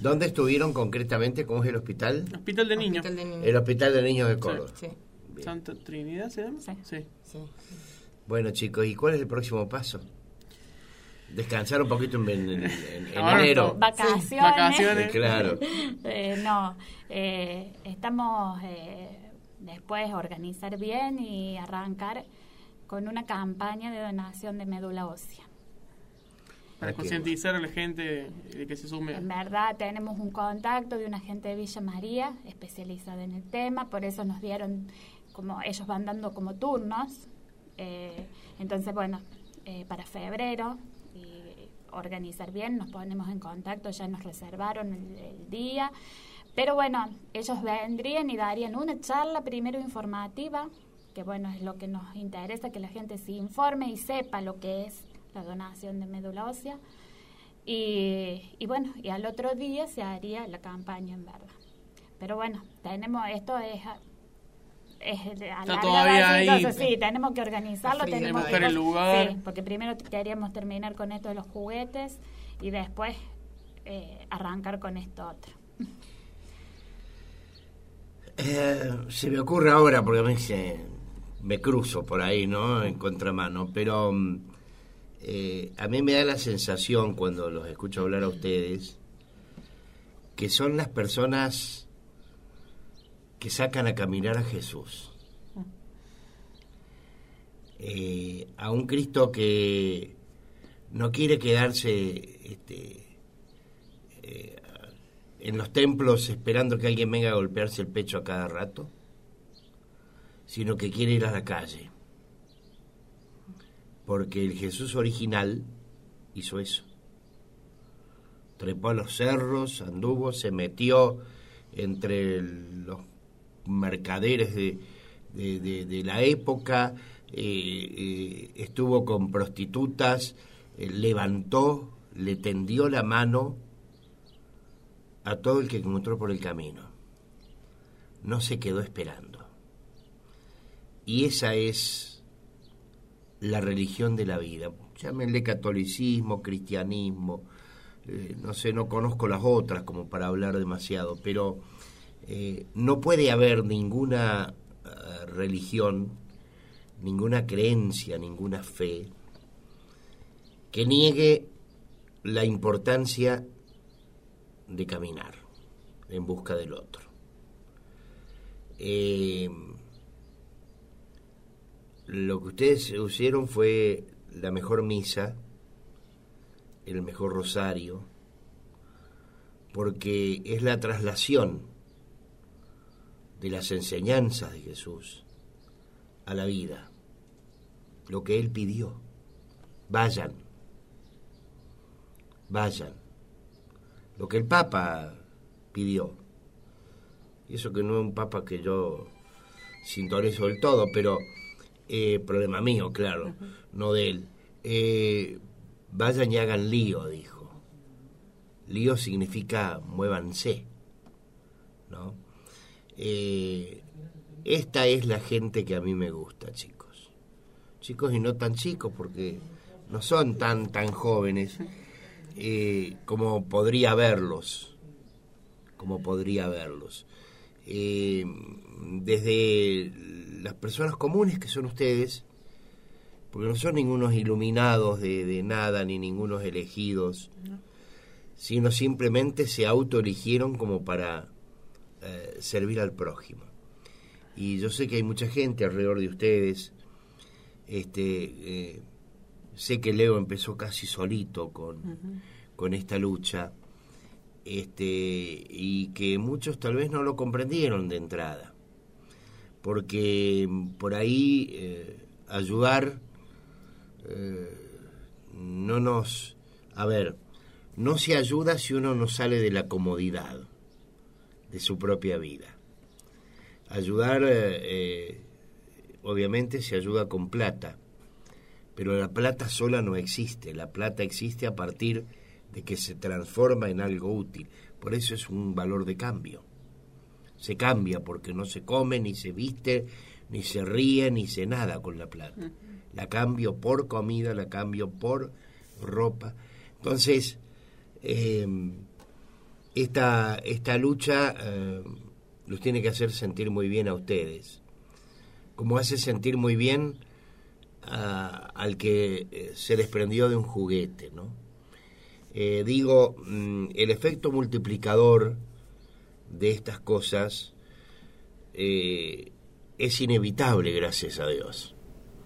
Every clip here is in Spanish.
¿Dónde estuvieron concretamente? ¿Cómo es el hospital? Hospital de Niños. El Hospital de Niños de Córdoba. Sí. Santa Trinidad, ¿se llama? Sí. Bueno, chicos, ¿y cuál es el próximo paso? Descansar un poquito en Ahora enero. Vacaciones. Claro. No, estamos después organizar bien y arrancar con una campaña de donación de médula ósea. Para concientizar a la gente de que se sume. En verdad tenemos un contacto de una gente de Villa María especializada en el tema, por eso nos dieron, como ellos van dando como turnos, entonces bueno, para febrero y organizar bien, nos ponemos en contacto, ya nos reservaron el día, pero bueno, ellos vendrían y darían una charla primero informativa, que bueno, es lo que nos interesa, que la gente se informe y sepa lo que es la donación de médula ósea, y bueno, y al otro día se haría la campaña en verdad. Pero bueno, tenemos, esto es está todavía ahí. Entonces, sí, tenemos que organizarlo, tenemos que buscar el lugar. Sí, porque primero queríamos terminar con esto de los juguetes y después arrancar con esto otro. Se me ocurre ahora, porque a mí me cruzo por ahí, ¿no? En contramano, pero a mí me da la sensación cuando los escucho hablar a ustedes que son las personas que sacan a caminar a Jesús, a un Cristo que no quiere quedarse en los templos esperando que alguien venga a golpearse el pecho a cada rato, sino que quiere ir a la calle, porque el Jesús original hizo eso. Trepó a los cerros, anduvo, se metió entre los mercaderes de la época, estuvo con prostitutas, levantó, le tendió la mano a todo el que encontró por el camino. No se quedó esperando. Y esa es la religión de la vida. Llámenle catolicismo, cristianismo, no sé, no conozco las otras como para hablar demasiado, pero no puede haber ninguna religión, ninguna creencia, ninguna fe que niegue la importancia de caminar en busca del otro. Lo que ustedes hicieron fue la mejor misa, el mejor rosario, porque es la traslación de las enseñanzas de Jesús a la vida, lo que Él pidió. Vayan, lo que el Papa pidió, y eso que no es un Papa que yo sintonizo del todo, pero problema mío, claro, no de él. Vayan y hagan lío, dijo. Lío significa muévanse, ¿no? Esta es la gente que a mí me gusta, chicos y no tan chicos, porque no son tan jóvenes como podría verlos, desde las personas comunes que son ustedes, porque no son ningunos iluminados de nada, ni ningunos elegidos, sino simplemente se autoeligieron como para servir al prójimo. Y yo sé que hay mucha gente alrededor de ustedes. Sé que Leo empezó casi solito con esta lucha, y que muchos tal vez no lo comprendieron de entrada, porque por ahí ayudar no se ayuda si uno no sale de la comodidad de su propia vida. Ayudar, obviamente se ayuda con plata, pero la plata sola no existe. La plata existe a partir de que se transforma en algo útil. Por eso es un valor de cambio. Se cambia porque no se come, ni se viste, ni se ríe, ni se nada con la plata. La cambio por comida, la cambio por ropa. Entonces, esta lucha los tiene que hacer sentir muy bien a ustedes, como hace sentir muy bien al que se desprendió de un juguete, ¿no? El efecto multiplicador de estas cosas es inevitable, gracias a Dios.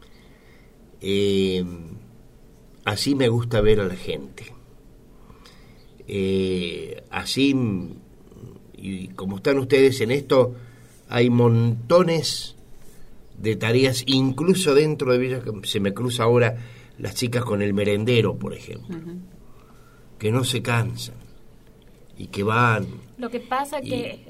Así me gusta ver a la gente. Así, y como están ustedes en esto, hay montones de tareas, incluso dentro de Villa, que se me cruza ahora las chicas con el merendero, por ejemplo, que no se cansan y que van. Lo que pasa que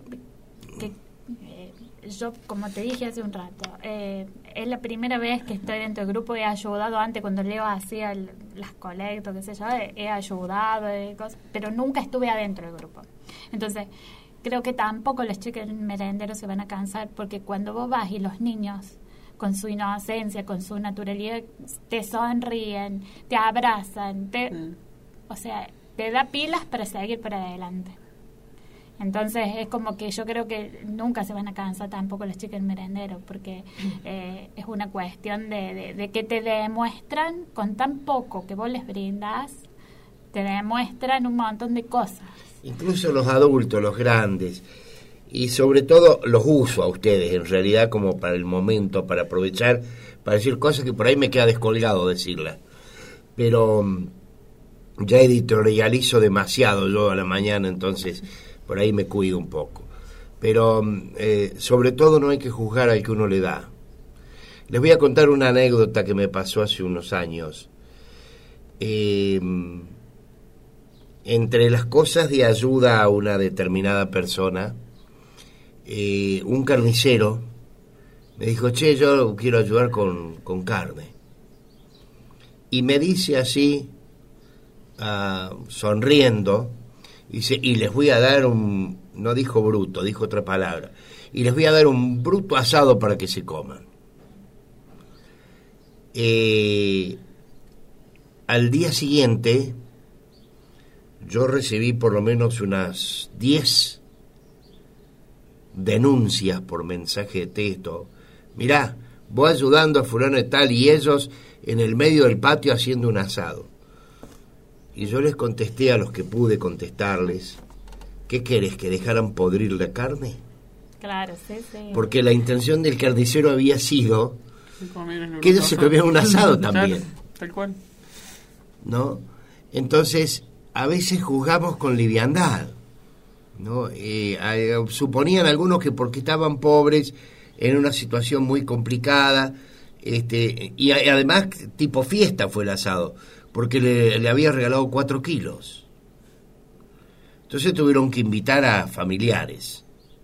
yo, como te dije hace un rato, es la primera vez que estoy dentro del grupo. He ayudado antes, cuando Leo hacía las colectas, qué sé yo, he ayudado, pero nunca estuve adentro del grupo. Entonces, creo que tampoco los chicos merenderos se van a cansar, porque cuando vos vas y los niños, con su inocencia, con su naturalidad, te sonríen, te abrazan, o sea, te da pilas para seguir para adelante. Entonces es como que yo creo que nunca se van a cansar tampoco los chicos merenderos, porque es una cuestión de que te demuestran, con tan poco que vos les brindás, te demuestran un montón de cosas. Incluso los adultos, los grandes, y sobre todo los uso a ustedes en realidad como para el momento, para aprovechar, para decir cosas que por ahí me queda descolgado decirlas, pero ya editorializo demasiado yo a la mañana, entonces por ahí me cuido un poco, pero sobre todo no hay que juzgar al que uno le da. Les voy a contar una anécdota que me pasó hace unos años. Entre las cosas de ayuda a una determinada persona, un carnicero me dijo: che, yo quiero ayudar con carne. Y me dice así, sonriendo, dice: y les voy a dar no dijo bruto, dijo otra palabra, y les voy a dar un bruto asado para que se coman. Al día siguiente yo recibí por lo menos unas 10 denuncias por mensaje de texto. Mirá, voy ayudando a fulano de tal y ellos en el medio del patio haciendo un asado. Y yo les contesté a los que pude contestarles: ¿qué querés, que dejaran podrir la carne? Claro, sí. Porque la intención del carnicero había sido que ellos se comieran un asado también. Claro, tal cual. ¿No? Entonces, a veces juzgamos con liviandad, ¿no? Suponían algunos que porque estaban pobres, en una situación muy complicada, y además tipo fiesta fue el asado, porque le había regalado 4 kilos. Entonces tuvieron que invitar a familiares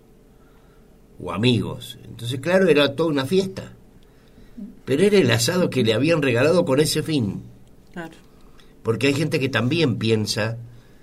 o amigos. Entonces, claro, era toda una fiesta, pero era el asado que le habían regalado con ese fin. Claro. Porque hay gente que también piensa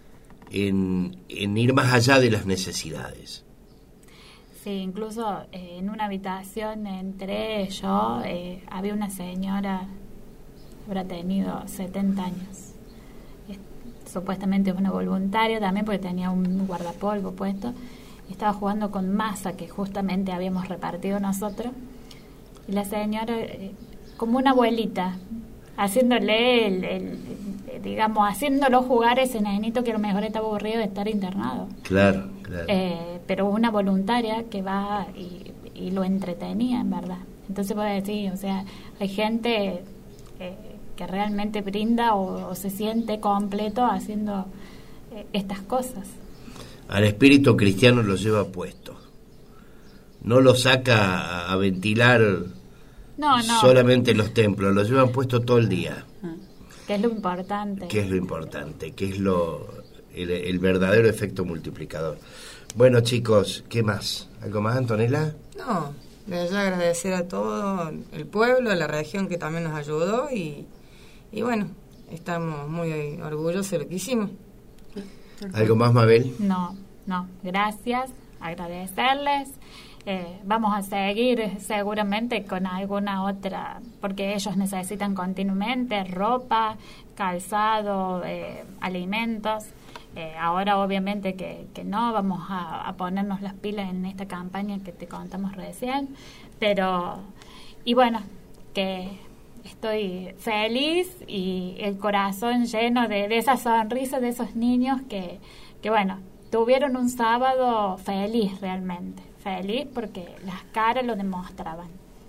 en ir más allá de las necesidades. Sí, incluso en una habitación entré yo, había una señora, habrá tenido 70 años. Supuestamente una voluntaria también, porque tenía un guardapolvo puesto. Estaba jugando con masa que justamente habíamos repartido nosotros. Y la señora, como una abuelita, haciéndole digamos, haciéndolo jugar a ese nenito que a lo mejor estaba aburrido de estar internado. Claro. Pero una voluntaria que va y lo entretenía, en verdad. Entonces puedo decir, o sea, hay gente que realmente brinda o se siente completo haciendo estas cosas. Al espíritu cristiano lo lleva puesto. No lo saca a ventilar solamente en los templos, lo llevan puesto todo el día. Que es lo importante. Que es el verdadero efecto multiplicador. Bueno, chicos, ¿qué más? ¿Algo más, Antonella? No, desde ya agradecer a todo el pueblo, a la región que también nos ayudó y bueno, estamos muy orgullosos de lo que hicimos. ¿Algo más, Mabel? No, gracias, agradecerles. Vamos a seguir seguramente con alguna otra, porque ellos necesitan continuamente ropa, calzado, alimentos. Ahora obviamente que no vamos a ponernos las pilas en esta campaña que te contamos recién, pero y bueno, que estoy feliz y el corazón lleno de esa sonrisa de esos niños que bueno, tuvieron un sábado feliz realmente, feliz porque las caras lo demostraban.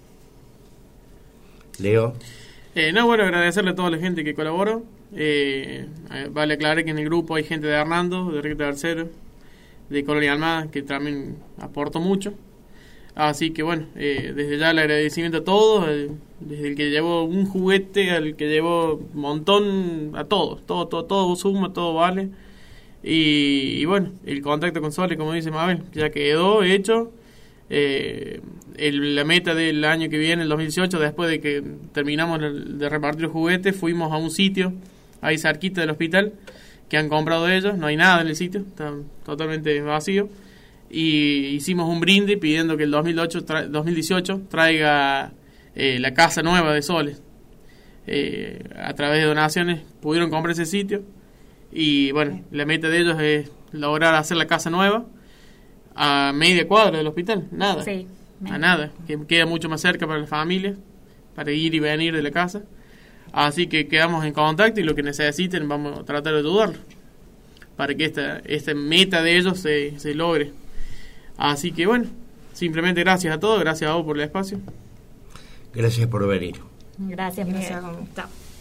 Leo. No, bueno, agradecerle a toda la gente que colaboró. Vale aclarar que en el grupo hay gente de Hernando, de Enrique III, de Colonia Almada, que también aportó mucho. Así que bueno, desde ya el agradecimiento a todos, desde el que llevó un juguete al que llevó un montón, a todos, todo suma, todo vale. Y bueno, el contacto con Sole, como dice Mabel, ya quedó hecho. La meta del año que viene, el 2018, después de que terminamos de repartir los juguetes, fuimos a un sitio ahí cerquita del hospital que han comprado ellos. No hay nada en el sitio, está totalmente vacío, y hicimos un brindis pidiendo que el 2018 traiga la casa nueva de Sole. A través de donaciones pudieron comprar ese sitio, y bueno, la meta de ellos es lograr hacer la casa nueva a media cuadra del hospital, nada, sí, a nada, que queda mucho más cerca para las familias, para ir y venir de la casa. Así que quedamos en contacto y lo que necesiten vamos a tratar de ayudarlos para que esta meta de ellos se logre. Así que bueno, simplemente gracias a todos, gracias a vos por el espacio. Gracias por venir. Gracias, Miguel. Gracias. Chao.